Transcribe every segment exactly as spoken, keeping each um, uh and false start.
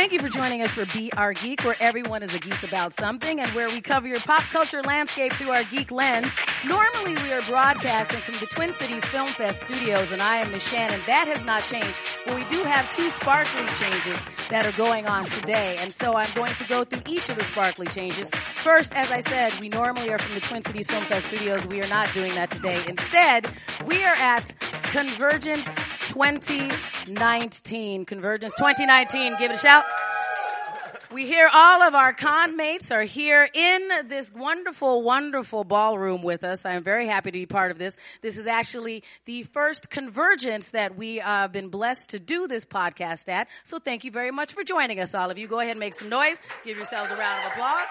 Thank you for joining us for Be Our Geek, where everyone is a geek about something and where we cover your pop culture landscape through our geek lens. Normally, we are broadcasting from the Twin Cities Film Fest studios, and I am Miss Shannon. That has not changed, but we do have two sparkly changes that are going on today, and so I'm going to go through each of the sparkly changes. First, as I said, we normally are from the Twin Cities Film Fest studios. We are not doing that today. Instead, we are at Convergence twenty nineteen. Convergence twenty nineteen. Give it a shout. We hear all of our con mates are here in this wonderful, wonderful ballroom with us. I am very happy to be part of this. This is actually the first Convergence that we have uh, been blessed to do this podcast at. So thank you very much for joining us, all of you. Go ahead and make some noise. Give yourselves a round of applause.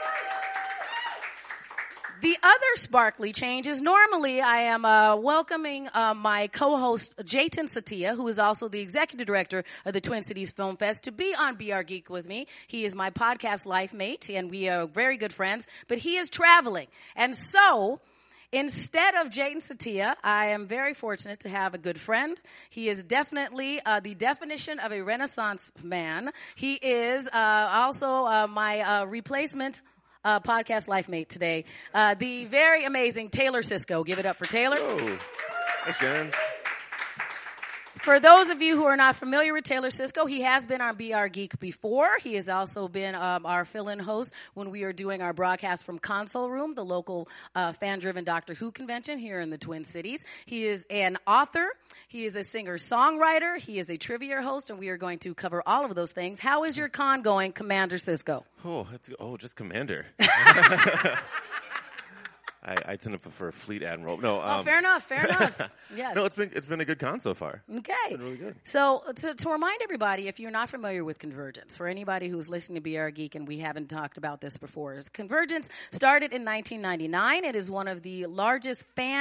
The other sparkly change is normally I am uh, welcoming uh, my co-host Jayton Satia, who is also the executive director of the Twin Cities Film Fest, to be on Be Our Geek with me. He is my podcast life mate, and we are very good friends, but he is traveling. And so, instead of Jayton Satia, I am very fortunate to have a good friend. He is definitely uh, the definition of a Renaissance man. He is uh, also uh, my uh, replacement Uh, podcast life mate today, uh, the very amazing Taylor Cisco. Give it up for Taylor. Hello. Hey, Sharon. For those of you who are not familiar with Taylor Cisco, he has been on Be Our Geek before. He has also been um, our fill-in host when we are doing our broadcast from Console Room, the local uh, fan-driven Doctor Who convention here in the Twin Cities. He is an author. He is a singer-songwriter. He is a trivia host, and we are going to cover all of those things. How is your con going, Commander Cisco? Oh, that's, oh, just Commander. I, I tend to prefer Fleet Admiral. No, um, oh, fair enough, fair enough. Yes. No, it's been it's been a good con so far. Okay. It's been really good. So to, to remind everybody, if you're not familiar with Convergence, for anybody who's listening to Be Our Geek, and we haven't talked about this before, is Convergence started in nineteen ninety-nine. It is one of the largest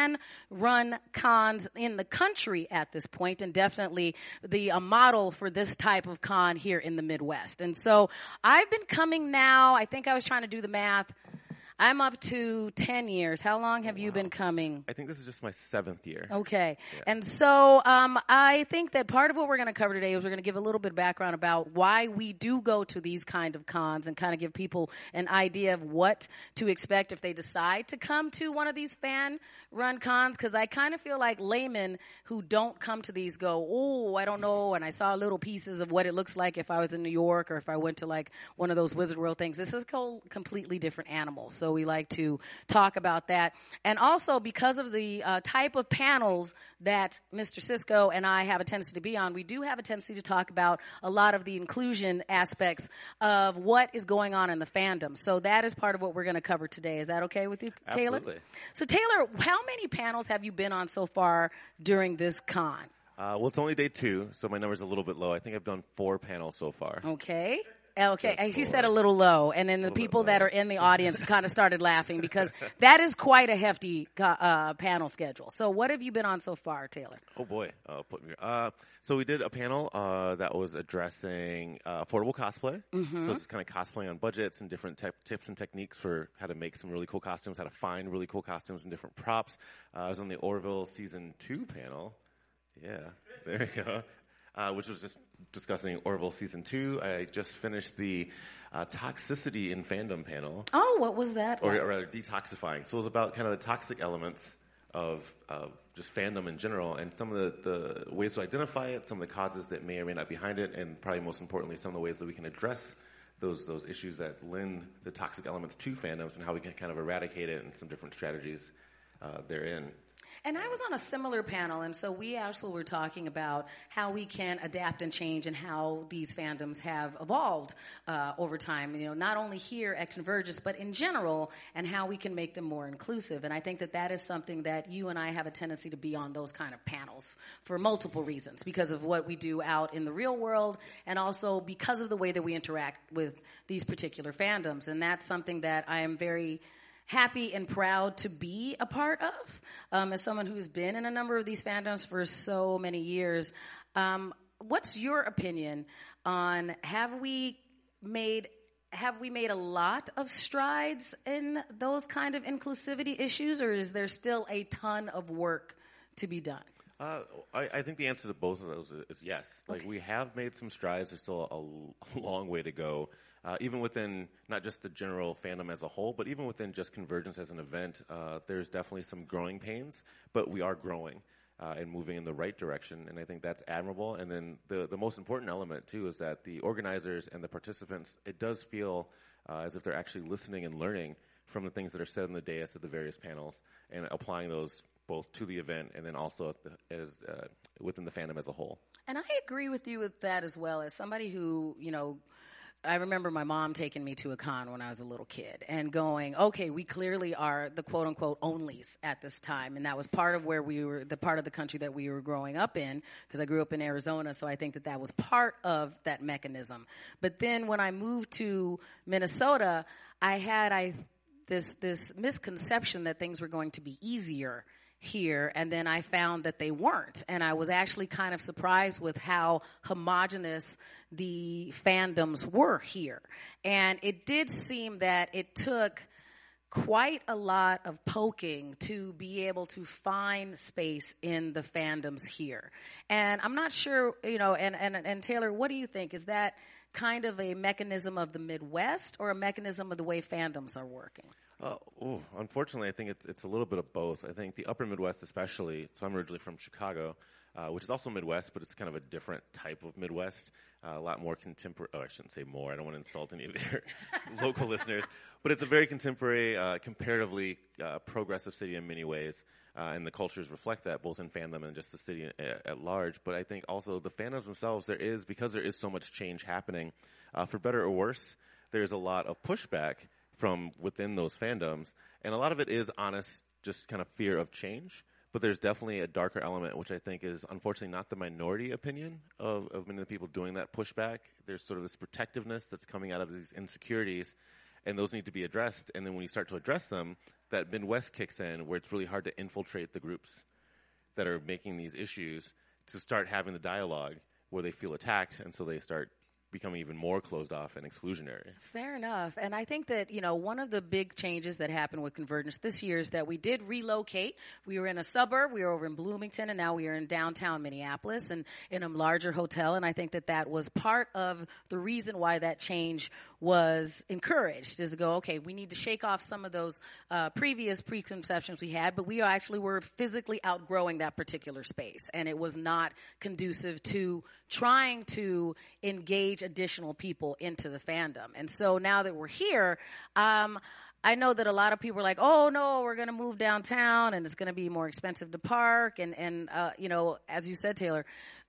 fan-run cons in the country at this point, and definitely the a model for this type of con here in the Midwest. And so I've been coming now, I think I was trying to do the math, I'm up to ten years. How long have you wow. been coming? I think this is just my seventh year. Okay. Yeah. And so um, I think that part of what we're going to cover today is we're going to give a little bit of background about why we do go to these kind of cons and kind of give people an idea of what to expect if they decide to come to one of these fan-run cons, because I kind of feel like laymen who don't come to these go, oh, I don't know, and I saw little pieces of what it looks like if I was in New York or if I went to like one of those Wizard World things. This is a completely different animal. So we like to talk about that. And also because of the uh, type of panels that Mister Cisco and I have a tendency to be on, we do have a tendency to talk about a lot of the inclusion aspects of what is going on in the fandom. So that is part of what we're going to cover today. Is that okay with you, Taylor? Absolutely. So Taylor, how many panels have you been on so far during this con? Uh, well, it's only day two, so my number's a little bit low. I think I've done four panels so far. Okay. Okay, Just he four. said a little low, and then the people that are in the audience kind of started laughing because that is quite a hefty uh, panel schedule. So what have you been on so far, Taylor? Oh, boy. Uh, put me, uh, so we did a panel uh, that was addressing uh, affordable cosplay. Mm-hmm. So it's kind of cosplay on budgets and different te- tips and techniques for how to make some really cool costumes, how to find really cool costumes and different props. Uh, I was on the Orville Season two panel. Yeah, there you go. Uh, which was just discussing Orville Season two. I just finished the uh, Toxicity in Fandom panel. Oh, what was that? Or, or rather, detoxifying. So it was about kind of the toxic elements of, of just fandom in general, and some of the, the ways to identify it, some of the causes that may or may not be behind it, and probably most importantly, some of the ways that we can address those those issues that lend the toxic elements to fandoms, and how we can kind of eradicate it, and some different strategies uh, therein. And I was on a similar panel, and so we actually were talking about how we can adapt and change and how these fandoms have evolved uh, over time, you know, not only here at Convergence, but in general, and how we can make them more inclusive. And I think that that is something that you and I have a tendency to be on those kind of panels for multiple reasons, because of what we do out in the real world, and also because of the way that we interact with these particular fandoms. And that's something that I am very happy and proud to be a part of. Um, as someone who's been in a number of these fandoms for so many years, um, what's your opinion on have we made have we made a lot of strides in those kind of inclusivity issues, or is there still a ton of work to be done? Uh, I, I think the answer to both of those is, is yes. Like, Okay. we have made some strides. There's still a, a long way to go. Uh, even within not just the general fandom as a whole, but even within just Convergence as an event, uh, there's definitely some growing pains, but we are growing uh, and moving in the right direction, and I think that's admirable. And then the, the most important element, too, is that the organizers and the participants, it does feel uh, as if they're actually listening and learning from the things that are said in the dais at the various panels and applying those both to the event and then also at the, as uh, within the fandom as a whole. And I agree with you with that as well. As somebody who, you know, I remember my mom taking me to a con when I was a little kid and going, okay, we clearly are the quote unquote onlys at this time. And that was part of where we were, the part of the country that we were growing up in, because I grew up in Arizona. So I think that that was part of that mechanism. But then when I moved to Minnesota, I had I this this misconception that things were going to be easier here, and then I found that they weren't. And I was actually kind of surprised with how homogenous the fandoms were here. And it did seem that it took quite a lot of poking to be able to find space in the fandoms here. And I'm not sure, you know, and, and, and Taylor, what do you think? Is that kind of a mechanism of the Midwest or a mechanism of the way fandoms are working? Uh, ooh, unfortunately, I think it's it's a little bit of both. I think the upper Midwest especially, so I'm originally from Chicago, uh, which is also Midwest, but it's kind of a different type of Midwest, uh, a lot more contemporary. Oh, I shouldn't say more. I don't want to insult any of your local listeners. But it's a very contemporary, uh, comparatively uh, progressive city in many ways, uh, and the cultures reflect that, both in fandom and just the city at, at large. But I think also the fandoms themselves, there is, because there is so much change happening, uh, for better or worse, there's a lot of pushback from within those fandoms, and a lot of it is honest, just kind of fear of change. But there's definitely a darker element, which I think is unfortunately not the minority opinion of, of many of the people doing that pushback. There's sort of this protectiveness that's coming out of these insecurities, and those need to be addressed. And then when you start to address them, that Midwest kicks in, where it's really hard to infiltrate the groups that are making these issues to start having the dialogue where they feel attacked, and so they start becoming even more closed off and exclusionary. Fair enough. And I think that, you know, one of the big changes that happened with Convergence this year is that we did relocate. We were in a suburb. We were over in Bloomington, and now we are in downtown Minneapolis and in a larger hotel. And I think that that was part of the reason why that change was encouraged, is to go, okay, we need to shake off some of those uh, previous preconceptions we had, but we actually were physically outgrowing that particular space. And it was not conducive to trying to engage additional people into the fandom. And so now that we're here, um, I know that a lot of people are like, oh, no, we're going to move downtown and it's going to be more expensive to park. And, and uh, you know, as you said, Taylor,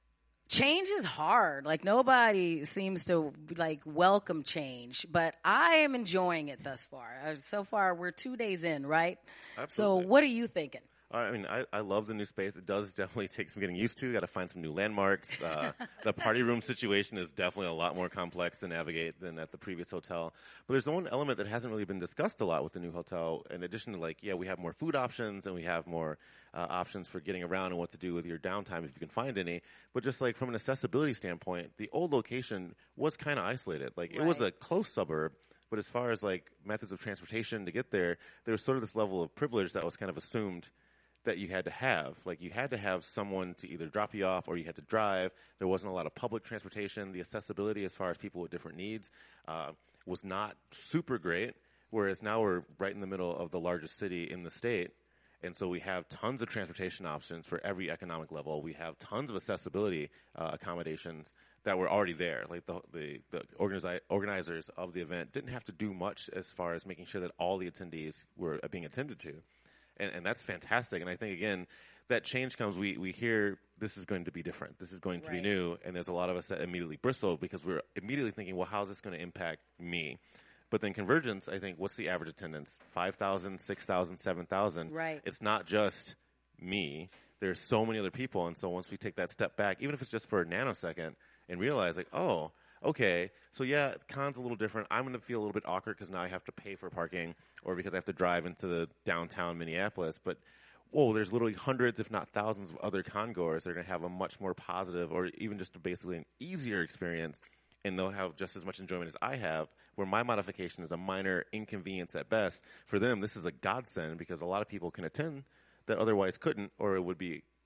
change is hard. Like, nobody seems to, like, welcome change. But I am enjoying it thus far. Uh, so far, we're two days in, right? Absolutely. So what are you thinking? I mean, I, I love the new space. It does definitely take some getting used to. Got to find some new landmarks. Uh, the party room situation is definitely a lot more complex to navigate than at the previous hotel. But there's one element that hasn't really been discussed a lot with the new hotel. In addition to, like, yeah, we have more food options and we have more uh, options for getting around and what to do with your downtime if you can find any. But just like from an accessibility standpoint, the old location was kind of isolated. Like, Right. It was a close suburb. But as far as like methods of transportation to get there, there was sort of this level of privilege that was kind of assumed that you had to have. Like, you had to have someone to either drop you off or you had to drive. There wasn't a lot of public transportation. The accessibility as far as people with different needs uh, was not super great, whereas now we're right in the middle of the largest city in the state. And so we have tons of transportation options for every economic level. We have tons of accessibility uh, accommodations that were already there. Like, the the, the organizi- organizers of the event didn't have to do much as far as making sure that all the attendees were uh, being attended to. And, and that's fantastic. And I think, again, that change comes, we, we hear this is going to be different. This is going to Right. be new. And there's a lot of us that immediately bristle because we're immediately thinking, well, how is this going to impact me? But then Convergence, I think, what's the average attendance? five thousand, six thousand, seven thousand. Right. It's not just me. There's so many other people. And so once we take that step back, even if it's just for a nanosecond, and realize, like, oh, okay, so yeah, con's a little different. I'm going to feel a little bit awkward because now I have to pay for parking or because I have to drive into the downtown Minneapolis. But, whoa, there's literally hundreds, if not thousands, of other con goers that are going to have a much more positive or even just basically an easier experience, and they'll have just as much enjoyment as I have, where my modification is a minor inconvenience at best. For them, this is a godsend because a lot of people can attend that otherwise couldn't, or it would be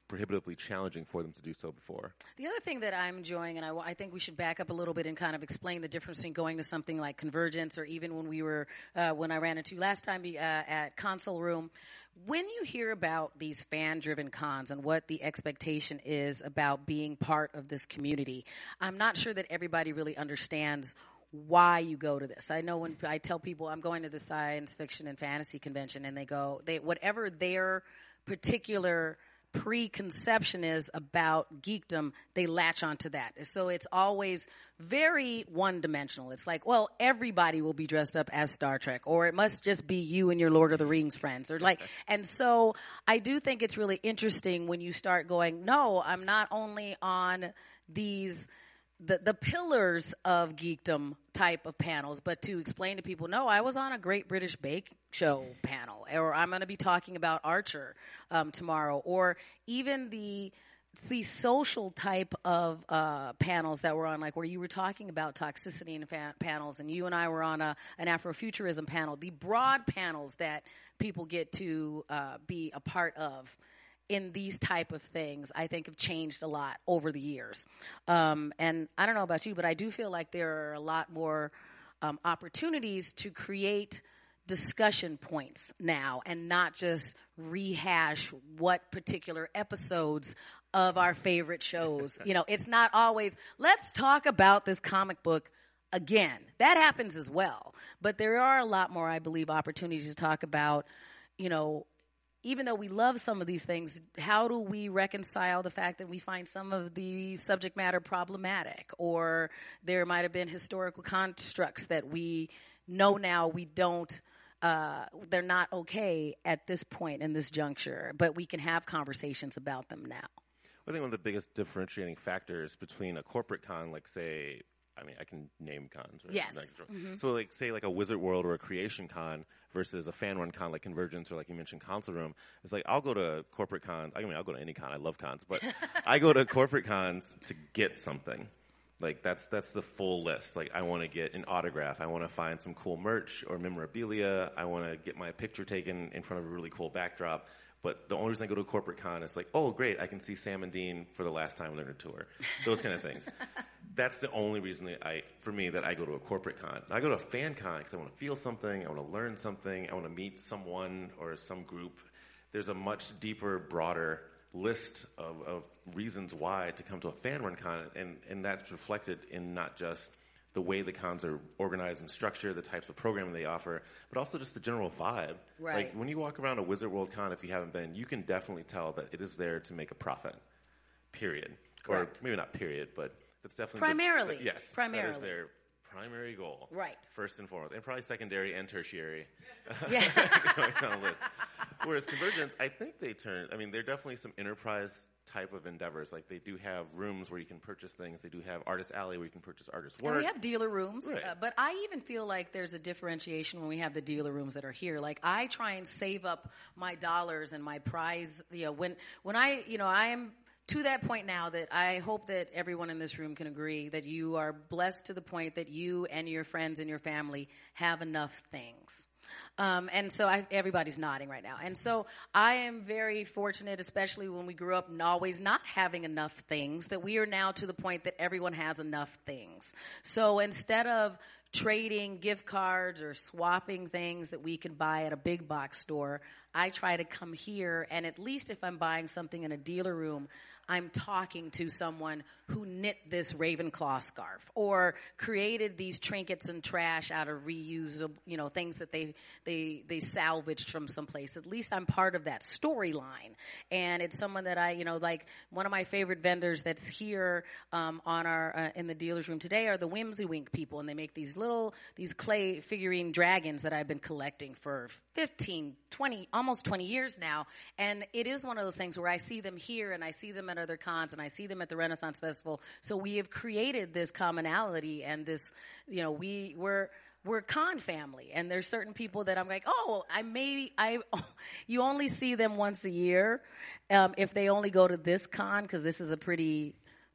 prohibitively challenging for them to do so before. The other thing that I'm enjoying, and I, I think we should back up a little bit and kind of explain the difference between going to something like Convergence, or even when we were, uh, when I ran into last time uh, at Console Room. When you hear about these fan-driven cons and what the expectation is about being part of this community, I'm not sure that everybody really understands why you go to this. I know when I tell people I'm going to the science fiction and fantasy convention, and they go, they whatever their particular preconception is about geekdom, they latch onto that. So it's always very one-dimensional. It's like, well, everybody will be dressed up as Star Trek, or it must just be you and your Lord of the Rings friends, or like. And so I do think it's really interesting when you start going, no, I'm not only on these the the pillars of geekdom type of panels, but to explain to people, no, I was on a Great British Bake Show panel, or I'm going to be talking about Archer um, tomorrow, or even the the social type of uh, panels that were on, like where you were talking about toxicity in fa- panels, and you and I were on a, an Afrofuturism panel. The broad panels that people get to uh, be a part of in these type of things, I think have changed a lot over the years. Um, and I don't know about you, but I do feel like there are a lot more um, opportunities to create discussion points now and not just rehash what particular episodes of our favorite shows. You know, it's not always, let's talk about this comic book again. That happens as well. But there are a lot more, I believe, opportunities to talk about, you know, even though we love some of these things, how do we reconcile the fact that we find some of the subject matter problematic, or there might have been historical constructs that we know now we don't, uh, they're not okay at this point in this juncture, but we can have conversations about them now. I think one of the biggest differentiating factors between a corporate con, like say, I mean, I can name cons. Right? Yes. Like, mm-hmm. So, like, say, like a Wizard World or a Creation Con versus a fan-run con like Convergence or, like you mentioned, Console Room. It's like, I'll go to corporate cons. I mean, I'll go to any con. I love cons. But I go to corporate cons to get something. Like, that's that's the full list. Like, I want to get an autograph. I want to find some cool merch or memorabilia. I want to get my picture taken in front of a really cool backdrop. But the only reason I go to a corporate con is like, oh, great, I can see Sam and Dean for the last time they're on a tour. Those kind of things. That's the only reason that I, for me, that I go to a corporate con. I go to a fan con because I want to feel something, I want to learn something, I want to meet someone or some group. There's a much deeper, broader list of, of reasons why to come to a fan-run con, and, and that's reflected in not just the way the cons are organized and structured, the types of programming they offer, but also just the general vibe. Right. Like, when you walk around a Wizard World Con, if you haven't been, you can definitely tell that it is there to make a profit, period. Correct. Or maybe not period, but that's definitely... Primarily. The, yes. Primarily. That is their primary goal. Right. First and foremost. And probably secondary and tertiary. Yeah. Going down the list. Whereas Convergence, I think they turn... I mean, there are definitely some enterprise type of endeavors. Like, they do have rooms where you can purchase things. They do have Artist Alley where you can purchase artist work. And we have dealer rooms. Right. Uh, but I even feel like there's a differentiation when we have the dealer rooms that are here. Like, I try and save up my dollars and my prize. You know, when, when I, you know, I am to that point now that I hope that everyone in this room can agree that you are blessed to the point that you and your friends and your family have enough things. Um, and so I, everybody's nodding right now. And so I am very fortunate, especially when we grew up and always not having enough things, that we are now to the point that everyone has enough things. So instead of trading gift cards or swapping things that we can buy at a big box store, I try to come here, and at least if I'm buying something in a dealer room, I'm talking to someone who knit this Ravenclaw scarf or created these trinkets and trash out of reusable, you know, things that they they they salvaged from someplace. At least I'm part of that storyline, and it's someone that I, you know, like one of my favorite vendors that's here um, on our uh, in the dealer's room today are the Whimsy Wink people, and they make these little these clay figurine dragons that I've been collecting for fifteen, twenty, almost twenty years now, and it is one of those things where I see them here and I see them at other cons and I see them at the Renaissance Festival. So we have created this commonality and this, you know, we we're we're con family, and there's certain people that I'm like, oh, I may I you only see them once a year um, if they only go to this con, because this is a pretty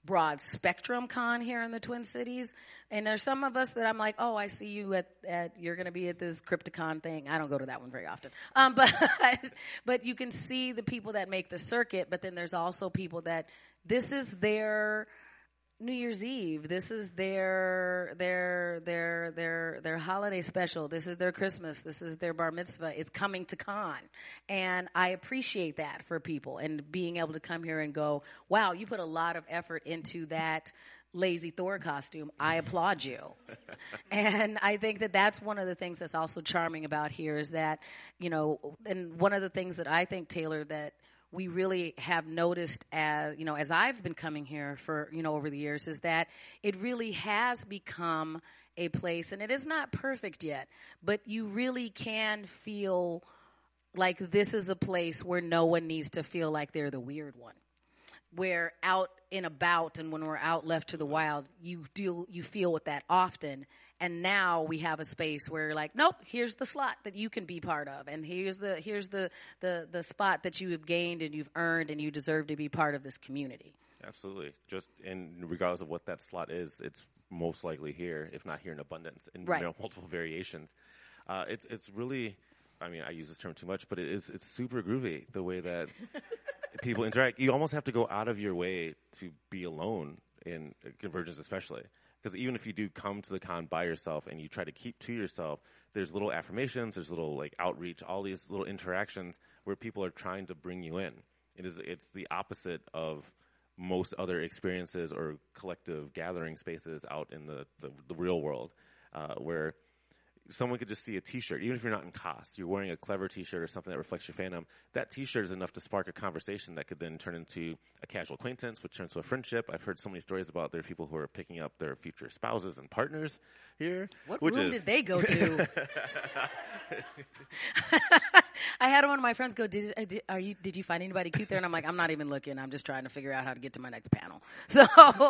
broad spectrum con here in the Twin Cities. And there's some of us that I'm like, oh, I see you at, at you're going to be at this Crypticon thing. I don't go to that one very often. Um, but, but you can see the people that make the circuit, but then there's also people that this is their New Year's Eve. This is their their their their their holiday special. This is their Christmas. This is their bar mitzvah. It's coming to con. And I appreciate that for people and being able to come here and go, wow, you put a lot of effort into that Lazy Thor costume. I applaud you. And I think that that's one of the things that's also charming about here is that, you know, and one of the things that I think, Taylor, that we really have noticed as, you know, as I've been coming here for, you know, over the years is that it really has become a place, and it is not perfect yet, but you really can feel like this is a place where no one needs to feel like they're the weird one. Where out and about and when we're out left to the wild, you deal, you feel with that often. And now we have a space where you're like, nope, here's the slot that you can be part of. And here's the here's the, the, the spot that you have gained and you've earned and you deserve to be part of this community. Absolutely. Just and regardless of what that slot is, it's most likely here, if not here in abundance, in right. you know, multiple variations. Uh, it's it's really, I mean, I use this term too much, but it is it's super groovy the way that people interact. You almost have to go out of your way to be alone in Convergence, especially. Because even if you do come to the con by yourself and you try to keep to yourself, there's little affirmations, there's little like outreach, all these little interactions where people are trying to bring you in. It is it's the opposite of most other experiences or collective gathering spaces out in the, the, the real world, uh, where someone could just see a T-shirt, even if you're not in cost, you're wearing a clever T-shirt or something that reflects your fandom, that T-shirt is enough to spark a conversation that could then turn into a casual acquaintance, which turns to a friendship. I've heard so many stories about there are people who are picking up their future spouses and partners here. What which room is... did they go to? I had one of my friends go, did, did, are you, did you find anybody cute there? And I'm like, I'm not even looking. I'm just trying to figure out how to get to my next panel. So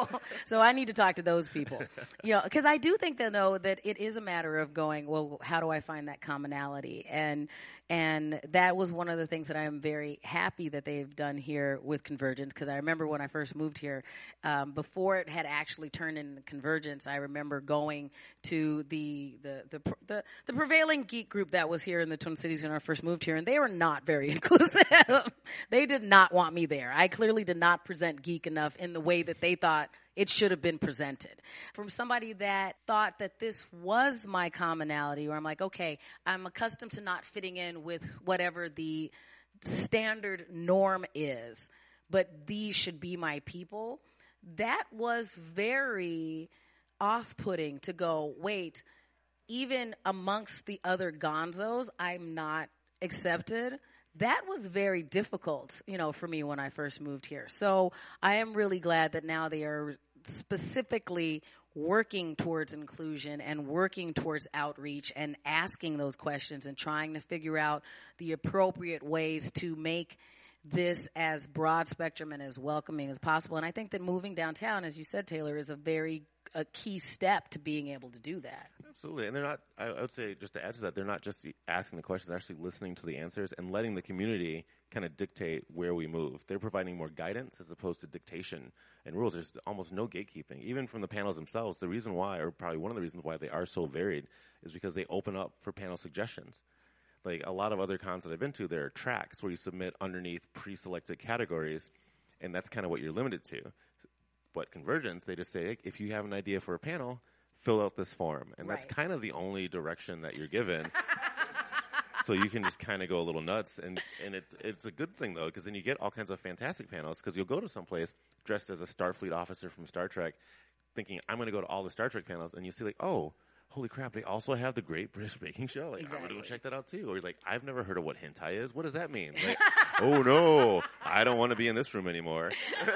so I need to talk to those people. You know, because I do think they'll know that it is a matter of going, well, how do I find that commonality? And and that was one of the things that I am very happy that they've done here with Convergence, because I remember when I first moved here, um, before it had actually turned into Convergence, I remember going to the the, the the the prevailing geek group that was here in the Twin Cities when I first moved here, and they were not very inclusive. They did not want me there. I clearly did not present geek enough in the way that they thought it should have been presented. From somebody that thought that this was my commonality, where I'm like, okay, I'm accustomed to not fitting in with whatever the standard norm is, but these should be my people. That was very off-putting to go, wait, even amongst the other gonzos, I'm not accepted. That was very difficult, you know, for me when I first moved here. So I am really glad that now they are specifically working towards inclusion and working towards outreach and asking those questions and trying to figure out the appropriate ways to make this as broad spectrum and as welcoming as possible. And I think that moving downtown, as you said, Taylor, is a very a key step to being able to do that. Absolutely. And they're not, I, I would say, just to add to that, they're not just asking the questions, they're actually listening to the answers and letting the community kind of dictate where we move. They're providing more guidance as opposed to dictation and rules. There's almost no gatekeeping. Even from the panels themselves, the reason why, or probably one of the reasons why they are so varied, is because they open up for panel suggestions. Like a lot of other cons that I've been to, there are tracks where you submit underneath pre-selected categories, and that's kind of what you're limited to. But Convergence, they just say, if you have an idea for a panel, fill out this form. And right. That's kind of the only direction that you're given. So you can just kind of go a little nuts. And, and it, it's a good thing, though, because then you get all kinds of fantastic panels, because you'll go to some place dressed as a Starfleet officer from Star Trek, thinking, I'm going to go to all the Star Trek panels, and you see, like, oh, holy crap, they also have the Great British Baking Show. Like, exactly. I'm going to go check that out, too. Or you're like, I've never heard of what hentai is. What does that mean? Like, oh, no, I don't want to be in this room anymore.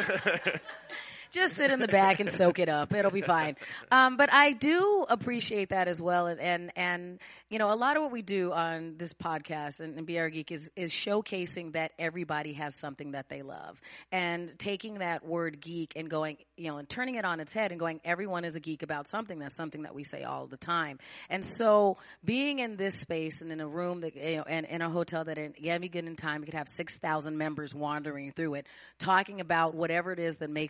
Just sit in the back and soak it up. It'll be fine. Um, but I do appreciate that as well. And, and, and, you know, a lot of what we do on this podcast and, and Be Our Geek is, is showcasing that everybody has something that they love. And taking that word geek and going, you know, and turning it on its head and going, everyone is a geek about something. That's something that we say all the time. And so being in this space and in a room that, you know, and in a hotel that at any given time, you could have six thousand members wandering through it, talking about whatever it is that makes them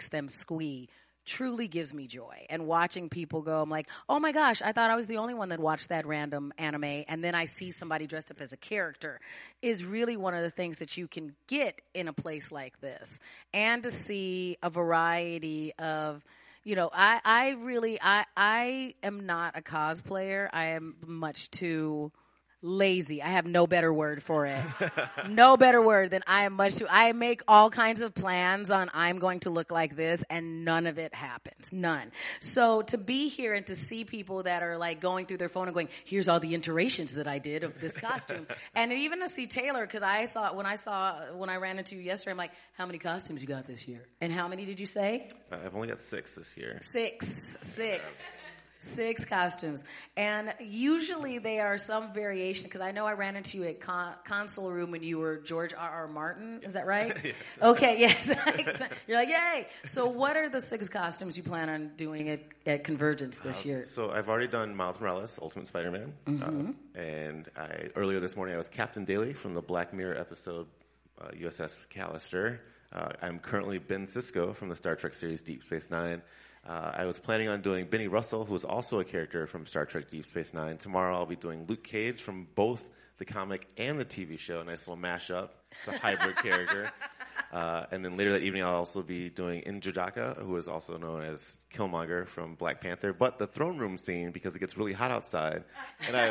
squee truly gives me joy. And watching people go, I'm like, oh my gosh, I thought I was the only one that watched that random anime, and then I see somebody dressed up as a character, is really one of the things that you can get in a place like this. And to see a variety of, you know, I, I really, I, I am not a cosplayer. I am much too lazy. I have no better word for it. No better word than I am much too. I make all kinds of plans on I'm going to look like this, and none of it happens. None. So to be here and to see people that are like going through their phone and going, here's all the iterations that I did of this costume. And even to see Taylor, because I saw, when I saw, when I ran into you yesterday, I'm like, how many costumes you got this year? And how many did you say? Uh, I've only got six this year. Six. Six. Six costumes. And usually they are some variation, because I know I ran into you at con- Console Room when you were George R. R. Martin. Is that right? Yes. Okay, yes. You're like, yay. So what are the six costumes you plan on doing at, at Convergence this uh, year? So I've already done Miles Morales, Ultimate Spider-Man. Mm-hmm. Uh, and I earlier this morning I was Captain Daly from the Black Mirror episode uh, U S S Callister. Uh, I'm currently Ben Sisko from the Star Trek series Deep Space Nine. Uh, I was planning on doing Benny Russell, who is also a character from Star Trek Deep Space Nine. Tomorrow I'll be doing Luke Cage from both the comic and the T V show. A nice little mashup. It's a hybrid character. Uh, and then later that evening I'll also be doing N'Jadaka, who is also known as Killmonger from Black Panther. But the throne room scene, because it gets really hot outside, and I've...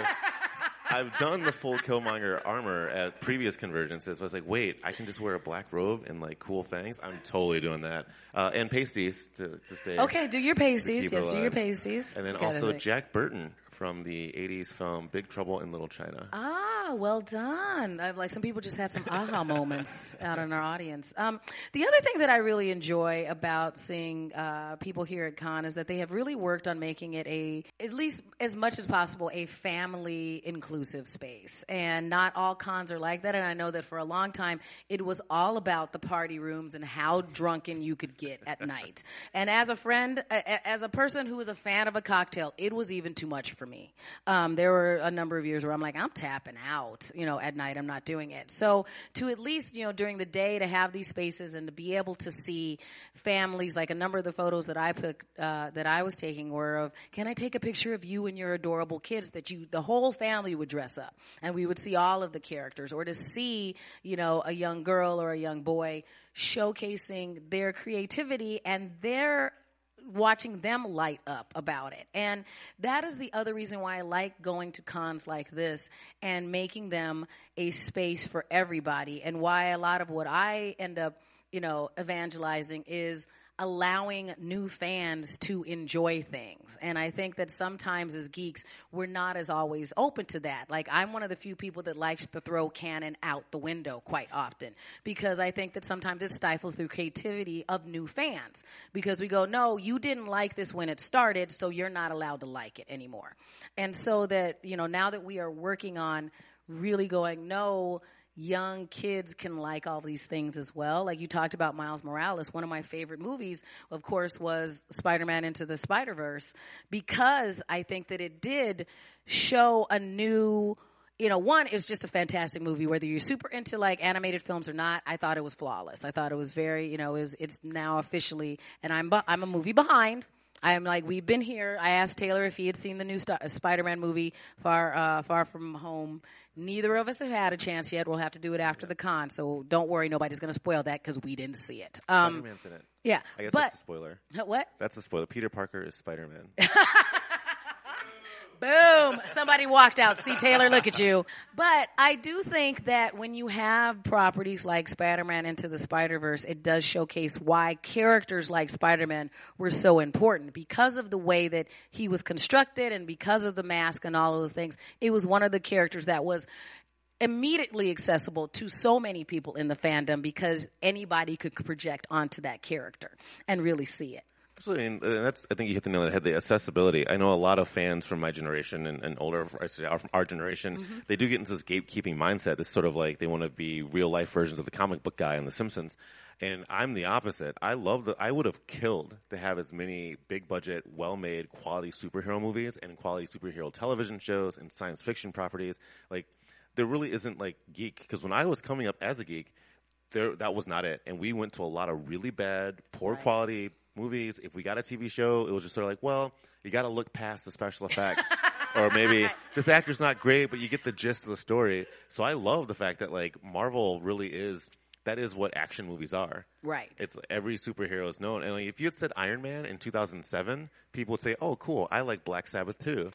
I've done the full Killmonger armor at previous convergences, but I was like, wait, I can just wear a black robe and like cool fangs? I'm totally doing that. Uh, and pasties to, to stay. Okay, do your pasties. Yes, do your pasties. And then also Jack Burton from the eighties film Big Trouble in Little China. Ah, well done. I've, like some people just had some aha moments out in our audience. Um, the other thing that I really enjoy about seeing uh, people here at Con is that they have really worked on making it a, at least as much as possible, a family inclusive space. And not all cons are like that. And I know that for a long time it was all about the party rooms and how drunken you could get at night. And as a friend, a, as a person who is a fan of a cocktail, it was even too much for me. Um, there were a number of years where I'm like, I'm tapping out, you know, at night. I'm not doing it. So to at least, you know, during the day to have these spaces and to be able to see families, like a number of the photos that I put, uh, that I was taking were of, can I take a picture of you and your adorable kids, that you, the whole family would dress up and we would see all of the characters, or to see, you know, a young girl or a young boy showcasing their creativity and their watching them light up about it. And that is the other reason why I like going to cons like this and making them a space for everybody, and why a lot of what I end up, you know, evangelizing is allowing new fans to enjoy things. And I think that sometimes as geeks, we're not as always open to that. Like, I'm one of the few people that likes to throw canon out the window quite often, because I think that sometimes it stifles the creativity of new fans, because we go, no, you didn't like this when it started, so you're not allowed to like it anymore. And so that, you know, now that we are working on really going, no, young kids can like all these things as well. Like you talked about Miles Morales. One of my favorite movies, of course, was Spider-Man Into the Spider-Verse, because I think that it did show a new, you know, one, it's just a fantastic movie. Whether you're super into like animated films or not, I thought it was flawless. I thought it was very, you know, it was, it's now officially, and I'm I'm a movie behind. I'm like, we've been here. I asked Taylor if he had seen the new St- Spider-Man movie, Far uh, Far From Home. Neither of us have had a chance yet. We'll have to do it after the con, so don't worry. Nobody's going to spoil that because we didn't see it. Um, Spider-Man's in it. Yeah. I guess but, that's a spoiler. What? That's a spoiler. Peter Parker is Spider-Man. Boom. Somebody walked out. See, Taylor, look at you. But I do think that when you have properties like Spider-Man Into the Spider-Verse, it does showcase why characters like Spider-Man were so important. Because of the way that he was constructed and because of the mask and all of those things, it was one of the characters that was immediately accessible to so many people in the fandom, because anybody could project onto that character and really see it. Absolutely, and that's, I think you hit the nail on the head, the accessibility. I know a lot of fans from my generation and, and older, I say, from our generation, mm-hmm. they do get into this gatekeeping mindset. This sort of like they want to be real-life versions of the comic book guy in The Simpsons. And I'm the opposite. I love the, I would have killed to have as many big-budget, well-made, quality superhero movies and quality superhero television shows and science fiction properties. Like, there really isn't, like, geek. Because when I was coming up as a geek, there that was not it. And we went to a lot of really bad, poor right. quality movies. If we got a T V show, it was just sort of like, well, you got to look past the special effects. Or maybe this actor's not great, but you get the gist of the story. So I love the fact that, like, Marvel really is, that is what action movies are. Right. It's every superhero is known. And like, if you had said Iron Man in two thousand seven, people would say, oh, cool, I like Black Sabbath too.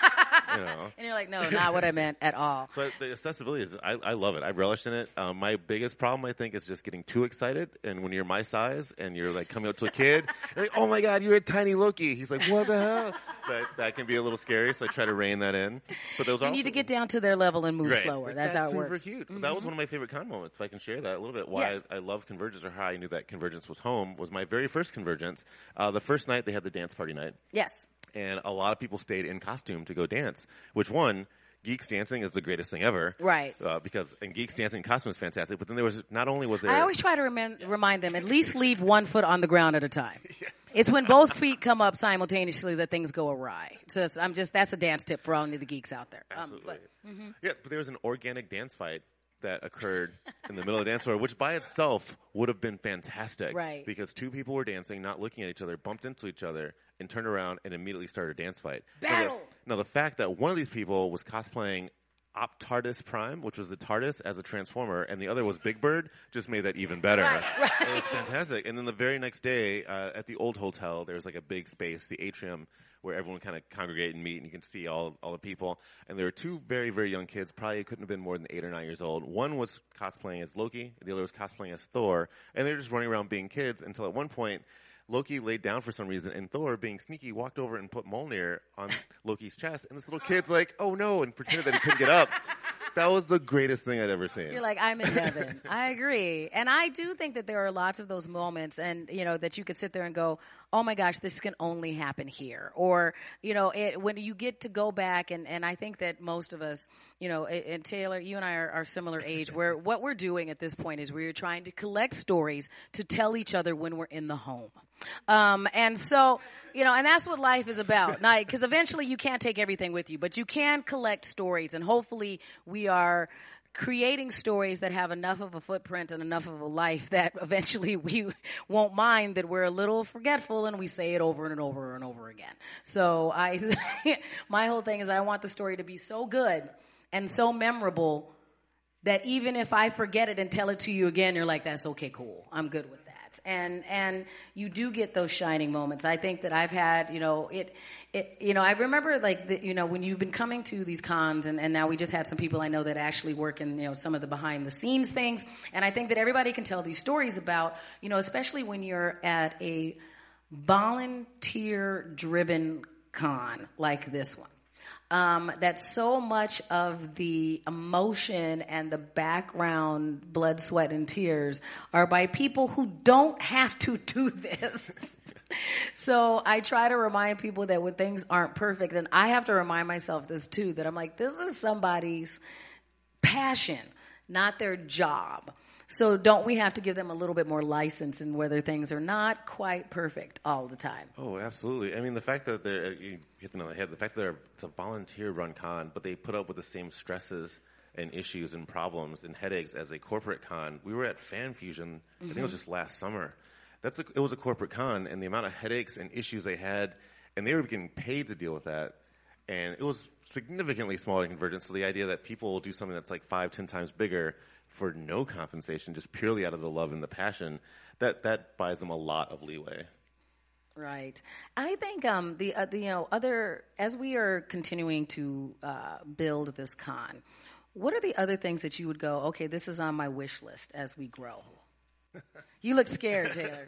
You know. And you're like, no, not what I meant at all. So the accessibility is, I, I love it. I've relished in it. Um, my biggest problem, I think, is just getting too excited. And when you're my size and you're like coming up to a kid, you're like, oh my God, you're a tiny Loki. He's like, what the hell? That, that can be a little scary, so I try to rein that in. But those you are need to get down to their level and move right. slower. That's, That's how it super works. Cute. Mm-hmm. That was one of my favorite con moments. If I can share that a little bit, why yes. I, I love Convergence, or how I knew that Convergence was home, was my very first Convergence. Uh, the first night they had the dance party night. Yes. And a lot of people stayed in costume to go dance, which one, Geeks dancing is the greatest thing ever. Right. Uh, because, and Geeks dancing in costume is fantastic, but then there was, not only was there... I always try to remind, remind them, at least leave one foot on the ground at a time. Yes. It's when both feet come up simultaneously that things go awry. So I'm just, that's a dance tip for all of the geeks out there. Absolutely. Um, but, mm-hmm. Yeah, but there was an organic dance fight that occurred in the middle of the dance floor, which by itself would have been fantastic. Right. Because two people were dancing, not looking at each other, bumped into each other, and turned around and immediately started a dance fight. Battle! Now the, now, the fact that one of these people was cosplaying Op TARDIS Prime, which was the TARDIS as a Transformer, and the other was Big Bird, just made that even better. Right, right. It was fantastic. And then the very next day, uh, at the old hotel, there was like a big space, the atrium, where everyone kind of congregate and meet, and you can see all all the people. And there were two very, very young kids, probably couldn't have been more than eight or nine years old. One was cosplaying as Loki, the other was cosplaying as Thor, and they were just running around being kids until at one point, Loki laid down for some reason, and Thor, being sneaky, walked over and put Mjolnir on Loki's chest, and this little kid's like, oh no, and pretended that he couldn't get up. That was the greatest thing I'd ever seen. You're like, I'm in heaven. I agree. And I do think that there are lots of those moments, and, you know, that you could sit there and go, oh my gosh, this can only happen here. Or, you know, it, when you get to go back, and, and I think that most of us, you know, and Taylor, you and I are, are similar age, where what we're doing at this point is we're trying to collect stories to tell each other when we're in the home. Um, and so, you know, and that's what life is about. Because eventually you can't take everything with you, but you can collect stories, and hopefully we are creating stories that have enough of a footprint and enough of a life that eventually we won't mind that we're a little forgetful and we say it over and over and over again. So I, my whole thing is I want the story to be so good and so memorable that even if I forget it and tell it to you again, you're like, that's okay, cool. I'm good with that. And and you do get those shining moments. I think that I've had, you know, it, it you know, I remember like, the, you know, when you've been coming to these cons, and, and now we just had some people I know that actually work in, you know, some of the behind the scenes things. And I think that everybody can tell these stories about, you know, especially when you're at a volunteer driven con like this one. Um, that so much of the emotion and the background blood, sweat, and tears are by people who don't have to do this. So I try to remind people that when things aren't perfect, and I have to remind myself this too, that I'm like, this is somebody's passion, not their job. So don't we have to give them a little bit more license in whether things are not quite perfect all the time? Oh, absolutely. I mean, the fact that they're, you hit the nail on the head, the fact that they're, it's a volunteer-run con, but they put up with the same stresses and issues and problems and headaches as a corporate con. We were at Fan Fusion, mm-hmm. I think it was just last summer. That's a, it was a corporate con, and the amount of headaches and issues they had, and they were getting paid to deal with that. And it was significantly smaller than Convergence, so the idea that people will do something that's like five, ten times bigger for no compensation, just purely out of the love and the passion, that, that buys them a lot of leeway. Right. I think um, the, uh, the you know other as we are continuing to uh, build this con, what are the other things that you would go, okay, this is on my wish list as we grow? You look scared, Taylor.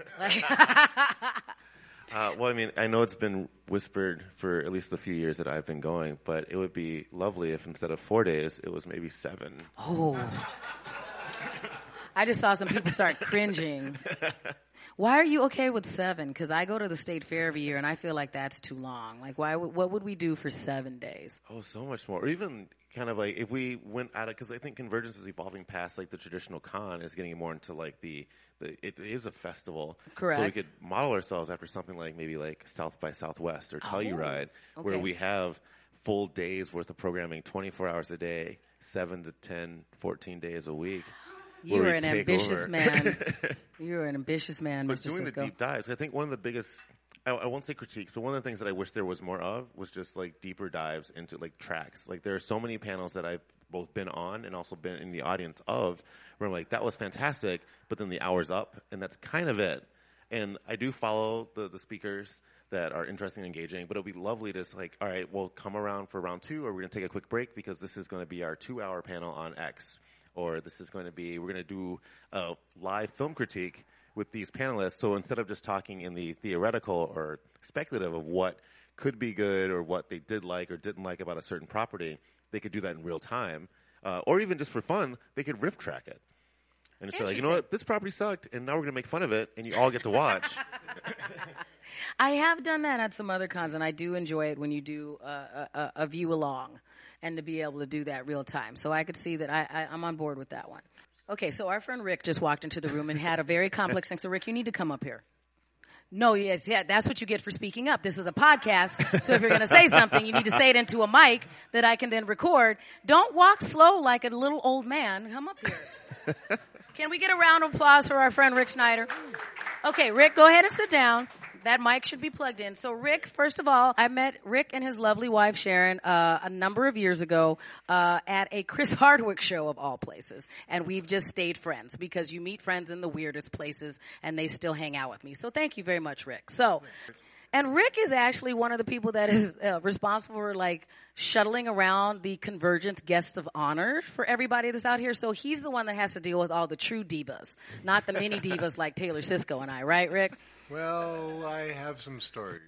Uh, well, I mean, I know it's been whispered for at least the few years that I've been going, but it would be lovely if instead of four days, it was maybe seven. Oh. I just saw some people start cringing. Why are you okay with seven? Because I go to the state fair every year, and I feel like that's too long. Like, why? W- what would we do for seven days? Oh, so much more. Or even kind of like if we went out of, because I think Convergence is evolving past like the traditional con, is getting more into like the, the it is a festival. Correct. So we could model ourselves after something like maybe like South by Southwest or Telluride, oh, where okay. we have full days worth of programming, twenty-four hours a day, seven to ten, fourteen days a week. You are an ambitious man. You're an ambitious man, but Mister doing Cisco. the deep dives, I think one of the biggest, I, I won't say critiques, but one of the things that I wish there was more of was just like deeper dives into like tracks. Like there are so many panels that I've both been on and also been in the audience of where I'm like, that was fantastic, but then the hour's up, and that's kind of it. And I do follow the, the speakers that are interesting and engaging, but it would be lovely to just like, all right, we'll come around for round two, or we're going to take a quick break because this is going to be our two-hour panel on X. Or this is going to be, we're going to do a live film critique with these panelists. So instead of just talking in the theoretical or speculative of what could be good or what they did like or didn't like about a certain property, they could do that in real time. Uh, or even just for fun, they could riff track it. And it's like, you know what, this property sucked, and now we're going to make fun of it, and you all get to watch. I have done that at some other cons, and I do enjoy it when you do a, a, a view along. And to be able to do that real time. So I could see that I, I, I'm on board with that one. Okay, so our friend Rick just walked into the room and had a very complex thing. So, Rick, you need to come up here. No, yes, yeah, that's what you get for speaking up. This is a podcast, so if you're going to say something, you need to say it into a mic that I can then record. Don't walk slow like a little old man. Come up here. Can we get a round of applause for our friend Rick Snyder? Okay, Rick, go ahead and sit down. That mic should be plugged in. So, Rick, first of all, I met Rick and his lovely wife, Sharon, uh, a number of years ago uh, at a Chris Hardwick show of all places. And we've just stayed friends because you meet friends in the weirdest places, and they still hang out with me. So thank you very much, Rick. So, and Rick is actually one of the people that is uh, responsible for, like, shuttling around the Convergence guest of honor for everybody that's out here. So he's the one that has to deal with all the true divas, not the mini divas like Taylor Cisco and I, right, Rick? Well, I have some stories.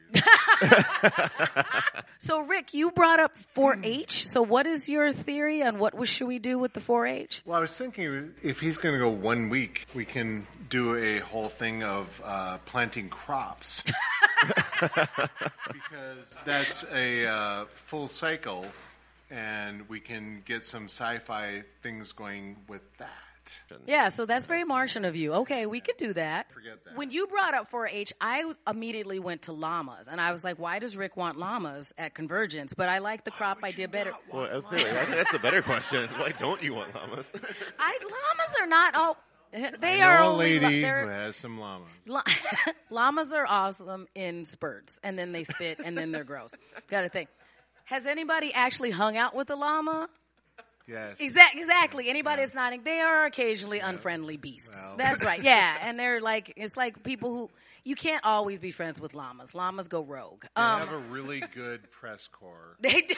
So, Rick, you brought up four H. So what is your theory on what should we do with the four H? Well, I was thinking if he's going to go one week, we can do a whole thing of uh, planting crops. Because that's a uh, full cycle, and we can get some sci-fi things going with that. Yeah, so that's very Martian of you. Okay, we could do that. Forget that. When you brought up four H, I immediately went to llamas, and I was like, why does Rick want llamas at Convergence? But I like the crop idea better. Well, I, was saying, I think that's a better question. Why don't you want llamas? I, llamas are not all... They I are know a only... lady they're- who has some llamas. La- llamas are awesome in spurts, and then they spit, and then they're gross. Got to think. Has anybody actually hung out with a llama? Yes. Exactly. Exactly. Anybody that's nodding, they are occasionally unfriendly beasts. Well. That's right. Yeah, and they're like, it's like people who you can't always be friends with llamas. Llamas go rogue. They Um, have a really good press corps. they do.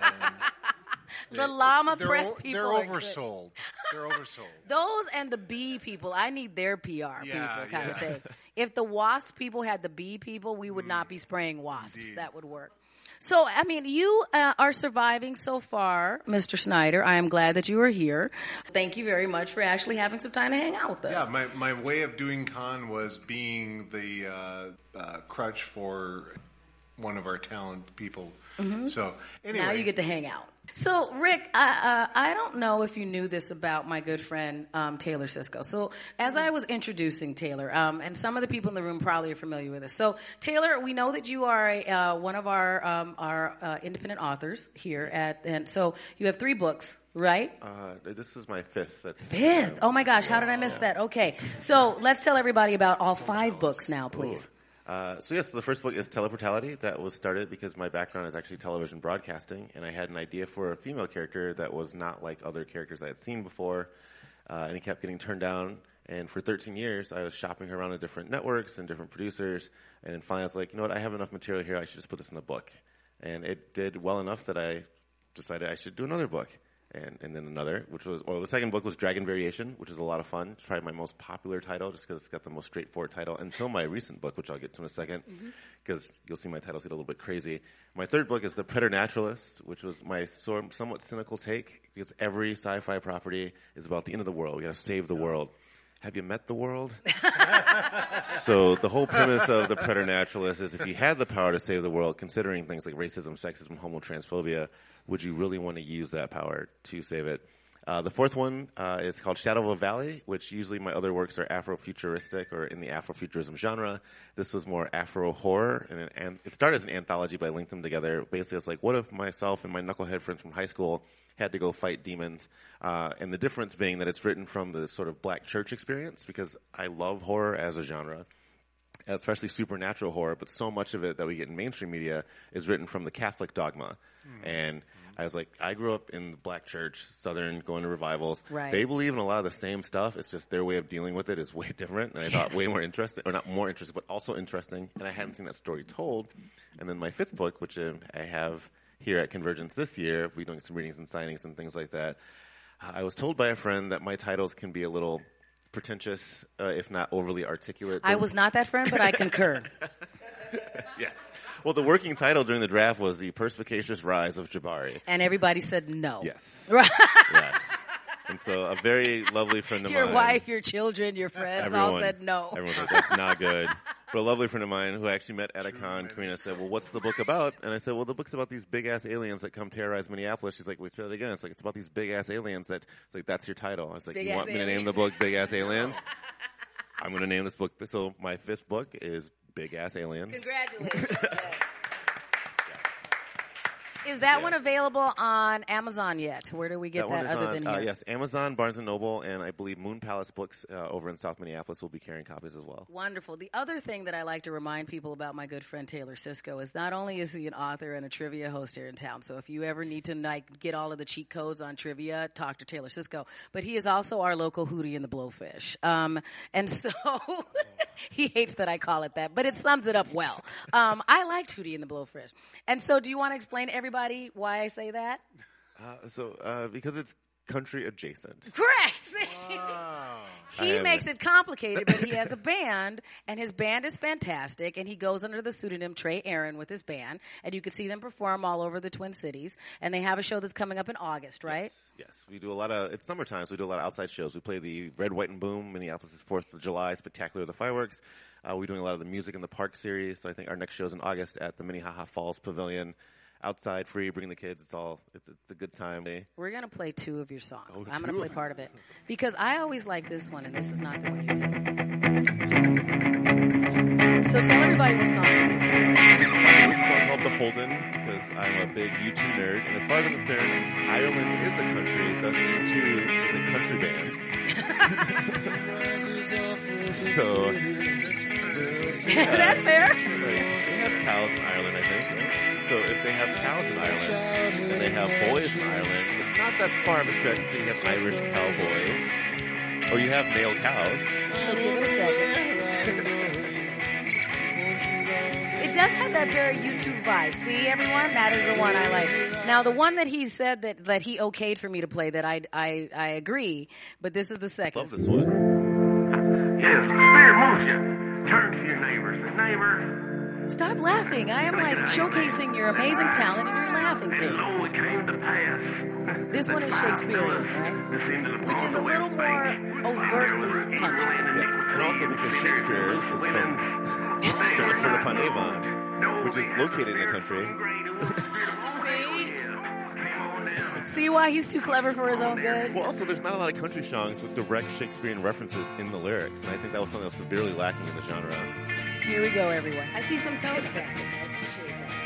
They- the llama they're press o- people. They're are good. oversold. They're oversold. Those and the bee people, I need their P R Yeah, people kind of yeah. thing. If the wasp people had the bee people, we would not be spraying wasps. Indeed. That would work. So, I mean, you uh, are surviving so far, Mister Snyder. I am glad that you are here. Thank you very much for actually having some time to hang out with us. Yeah, my, my way of doing con was being the uh, uh, crutch for one of our talent people. So anyway, Now you get to hang out. So, Rick, I, uh, I don't know if you knew this about my good friend um, Taylor Cisco. So, as I was introducing Taylor, um, and some of the people in the room probably are familiar with this. So, Taylor, we know that you are a, uh, one of our um, our uh, independent authors here at, and so you have three books, right? Uh, this is my fifth. That's, Fifth. Oh my gosh, how did I miss that? Okay, so let's tell everybody about all five books now, please. Uh, so yes, the first book is Teleportality. That was started because my background is actually television broadcasting, and I had an idea for a female character that was not like other characters I had seen before, uh, and it kept getting turned down. And for thirteen years, I was shopping around at different networks and different producers, and then finally I was like, you know what, I have enough material here, I should just put this in a book. And it did well enough that I decided I should do another book. And, and then another, which was, well, the second book was Dragon Variation, which is a lot of fun. It's probably my most popular title just because it's got the most straightforward title until my recent book, which I'll get to in a second, because mm-hmm. you'll see my titles get a little bit crazy. My third book is The Preternaturalist, which was my so, somewhat cynical take, because every sci-fi property is about the end of the world. We got to save the world. Have you met the world? So the whole premise of The Preternaturalist is if you had the power to save the world, considering things like racism, sexism, homotransphobia, would you really want to use that power to save it? Uh, the fourth one uh, is called Shadow of a Valley, which usually my other works are Afrofuturistic or in the Afrofuturism genre. This was more Afro-horror, and, and it started as an anthology, but I linked them together. Basically, it's like, what if myself and my knucklehead friends from high school had to go fight demons. Uh, and the difference being that it's written from the sort of black church experience, because I love horror as a genre, especially supernatural horror, but so much of it that we get in mainstream media is written from the Catholic dogma. Mm. And I was like, I grew up in the black church, Southern, going to revivals. Right. They believe in a lot of the same stuff. It's just their way of dealing with it is way different. And I yes. thought way more interesting, or not more interesting, but also interesting. And I hadn't seen that story told. And then my fifth book, which uh, I have here at Convergence this year, we're doing some readings and signings and things like that. Uh, I was told by a friend that my titles can be a little pretentious, uh, if not overly articulate. I was not that friend, but I concur. Yes. Well, the working title during the draft was The Perspicacious Rise of Jabari. And everybody said no. Yes. Right. Yes. And so a very lovely friend of your mine. Your wife, your children, your friends everyone, all said no. Everyone said, that's not good. But a lovely friend of mine who I actually met at a con, Karina, said, well, what's the book about? And I said, well, the book's about these big-ass aliens that come terrorize Minneapolis. She's like, we said it again. It's like, it's about these big-ass aliens that, it's like, that's your title. I was like, big you want aliens. me to name the book Big-Ass Aliens? I'm going to name this book. So my fifth book is Big-Ass Aliens. Congratulations. Yes. Is that yeah. one available on Amazon yet? Where do we get that, that other on, than uh, here? Yes, Amazon, Barnes and Noble, and I believe Moon Palace Books uh, over in South Minneapolis will be carrying copies as well. Wonderful. The other thing that I like to remind people about my good friend Taylor Cisco is not only is he an author and a trivia host here in town, so if you ever need to like get all of the cheat codes on trivia, talk to Taylor Cisco. But he is also our local Hootie and the Blowfish. Um, and so he hates that I call it that, but it sums it up well. Um, I liked Hootie and the Blowfish. And so do you want to explain to everybody why I say that? Uh, so, uh, because it's country adjacent. Correct. Wow. He makes it complicated, but he has a band, and his band is fantastic, and he goes under the pseudonym Trey Aaron with his band, and you can see them perform all over the Twin Cities, and they have a show that's coming up in August, right? Yes, yes. We do a lot of, it's summertime, so we do a lot of outside shows. We play the Red, White, and Boom, Minneapolis' fourth of July, Spectacular the Fireworks. Uh, we're doing a lot of the Music in the Park series, so I think our next show is in August at the Minnehaha Falls Pavilion. Outside, free, bring the kids. It's all, it's, it's a good time. We're going to play two of your songs. Oh, I'm going to play part of it. Because I always like this one, and this is not the one you picked. So tell everybody what song this is, too. It's a song called Beholden, because I'm a big U two nerd. And as far as I'm concerned, Ireland is a country, thus U two is a country band. So... That's fair. They have cows in Ireland, I think, right? So if they have cows in Ireland and they have boys in Ireland, it's not that far of a stretch that you have Irish cowboys. Or you have male cows. So give it a second. It does have that very YouTube vibe. See, everyone? That is the one I like. Now, the one that he said that, that he okayed for me to play, that I, I, I agree, but this is the second. Love this one. Yes, the spirit moves you. Turn to your neighbors. The neighbor... Stop laughing. I am like showcasing your amazing talent and you're laughing too. It came to pass. This one is Shakespearean, right? Which is a little more overtly country. Yes, and also because Shakespeare is from Stratford upon Avon, which is located in the country. See? See why he's too clever for his own good? Well, also, there's not a lot of country songs with direct Shakespearean references in the lyrics, and I think that was something that was severely lacking in the genre. Here we go, everyone. I see some toes back. I appreciate that.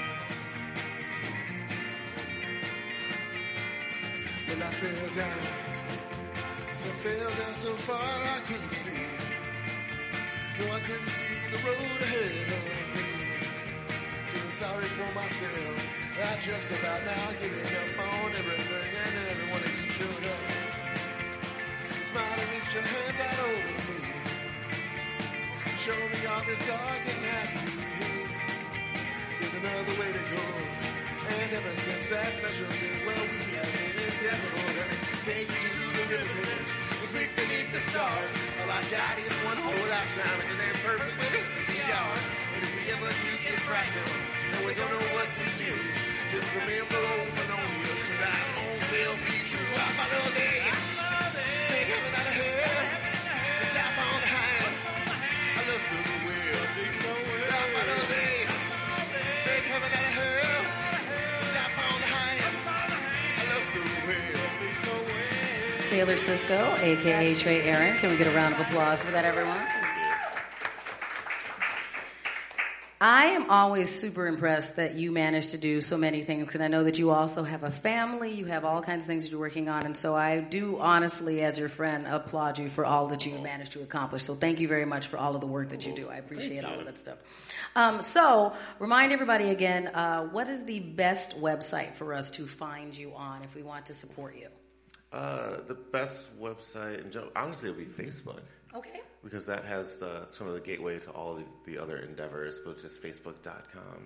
Well, I fell down. So fell down so far I couldn't see. No, I couldn't see the road ahead of me. Feeling sorry for myself. I just about now giving up on everything and everyone that you showed up. Smile and reach your hands out over me. Show me all this dark and happy. There's another way to go. And ever since that special day, well, we have been inseparable. Let me take you to the river's edge. We'll sleep beneath the stars. All I got is one whole lifetime, and it ain't perfect, but it could be ours. And if we ever do get fractured, and we don't know what to do, just remember over and on you to that own self be true. I follow thee. Make heaven out of hell. The top on high. I love so well. I follow thee. Make heaven out of hell. The top on high. I love so well. Taylor Cisco, a k a. Trey Aaron. Can we get a round of applause for that, everyone? I am always super impressed that you managed to do so many things, because I know that you also have a family, you have all kinds of things that you're working on, and so I do honestly, as your friend, applaud you for all that you managed to accomplish. So thank you very much for all of the work that you do. I appreciate all of that stuff. Um, so, remind everybody again, uh, what is the best website for us to find you on if we want to support you? Uh, the best website, in general, honestly, it would be Facebook. Okay. Because that has the, sort of the gateway to all the, the other endeavors, but just facebook.com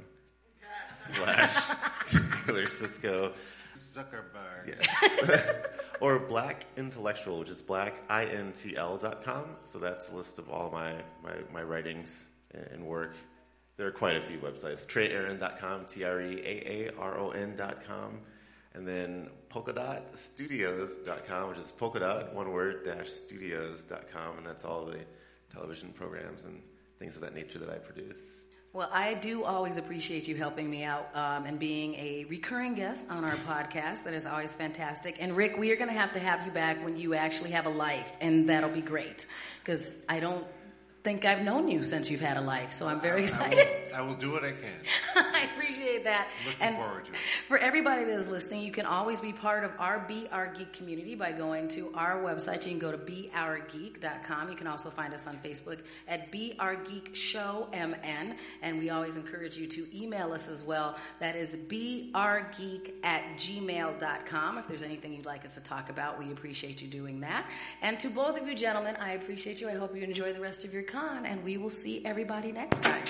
slash Taylor Cisco. Zuckerberg. Yeah. Or Black Intellectual, which is black intl dot com. So that's a list of all my, my, my writings and work. There are quite a few websites. Trey Aaron dot com, T R E A A R O N dot com. And then Polkadot Studios dot com, which is Polkadot, one word, dash studios dot com, and that's all the television programs and things of that nature that I produce. Well, I do always appreciate you helping me out um, and being a recurring guest on our podcast. That is always fantastic. And Rick, we are going to have to have you back when you actually have a life, and that'll be great, because I don't think I've known you since you've had a life, so I'm very excited. I will, I will do what I can. I appreciate that. Looking and forward to it. For everybody that is listening, you can always be part of our Be Our Geek community by going to our website. You can go to be our geek dot com. You can also find us on Facebook at Be Our Geek Show M N, and we always encourage you to email us as well. That is be our geek at gmail dot com. If there's anything you'd like us to talk about, we appreciate you doing that. And to both of you gentlemen, I appreciate you. I hope you enjoy the rest of your con, and we will see everybody next time.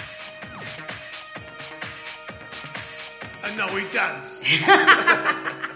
And now we dance.